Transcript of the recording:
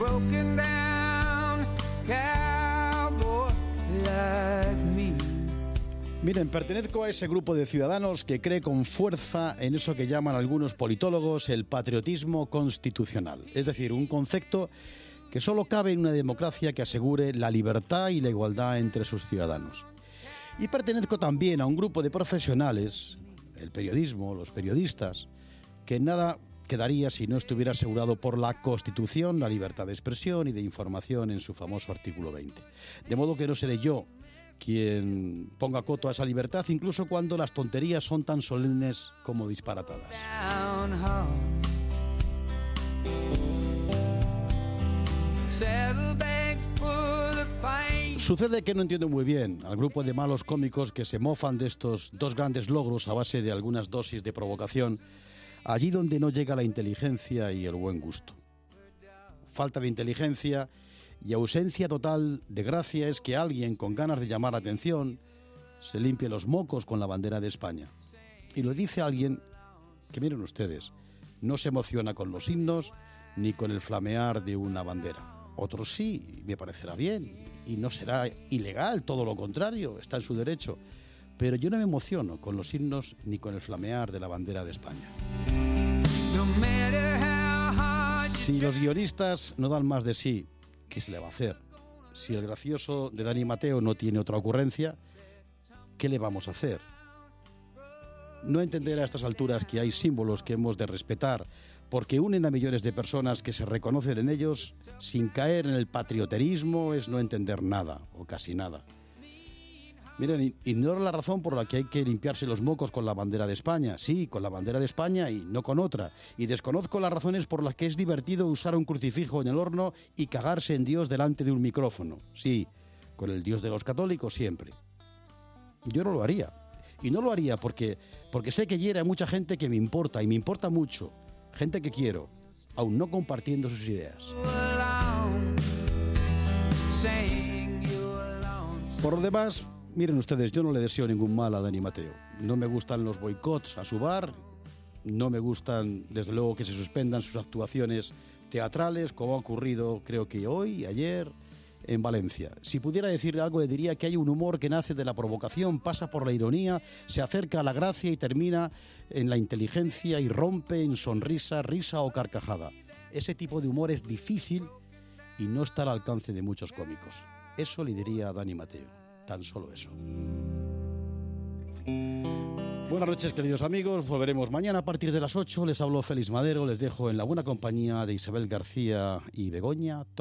broken down cowboy like me. Miren, pertenezco a ese grupo de ciudadanos que cree con fuerza en eso que llaman algunos politólogos el patriotismo constitucional. Es decir, un concepto que solo cabe en una democracia que asegure la libertad y la igualdad entre sus ciudadanos. Y pertenezco también a un grupo de profesionales, el periodismo, los periodistas, que nada quedaría si no estuviera asegurado por la Constitución la libertad de expresión y de información en su famoso artículo 20. De modo que no seré yo quien ponga coto a esa libertad, incluso cuando las tonterías son tan solemnes como disparatadas. Sucede que no entiendo muy bien al grupo de malos cómicos que se mofan de estos dos grandes logros a base de algunas dosis de provocación, allí donde no llega la inteligencia y el buen gusto. Falta de inteligencia y ausencia total de gracia es que alguien con ganas de llamar la atención se limpie los mocos con la bandera de España. Y lo dice alguien que, miren ustedes, no se emociona con los himnos ni con el flamear de una bandera. Otros sí, me parecerá bien, y no será ilegal, todo lo contrario, está en su derecho. Pero yo no me emociono con los himnos ni con el flamear de la bandera de España. Si los guionistas no dan más de sí, ¿qué se le va a hacer? Si el gracioso de Dani Mateo no tiene otra ocurrencia, ¿qué le vamos a hacer? No entender a estas alturas que hay símbolos que hemos de respetar porque unen a millones de personas que se reconocen en ellos sin caer en el patrioterismo es no entender nada o casi nada. Miren, ignoro la razón por la que hay que limpiarse los mocos con la bandera de España. Sí, con la bandera de España y no con otra. Y desconozco las razones por las que es divertido usar un crucifijo en el horno y cagarse en Dios delante de un micrófono. Sí, con el Dios de los católicos siempre. Yo no lo haría. Y no lo haría porque sé que hiere a mucha gente que me importa, y me importa mucho. Gente que quiero, aún no compartiendo sus ideas. Por lo demás, miren ustedes, yo no le deseo ningún mal a Dani Mateo. No me gustan los boicots a su bar, no me gustan, desde luego, que se suspendan sus actuaciones teatrales, como ha ocurrido, creo que hoy, ayer, en Valencia. Si pudiera decirle algo, le diría que hay un humor que nace de la provocación, pasa por la ironía, se acerca a la gracia y termina en la inteligencia y rompe en sonrisa, risa o carcajada. Ese tipo de humor es difícil y no está al alcance de muchos cómicos. Eso le diría a Dani Mateo, tan solo eso. Buenas noches, queridos amigos, volveremos mañana a partir de las 8. Les hablo Félix Madero, les dejo en la buena compañía de Isabel García y Begoña.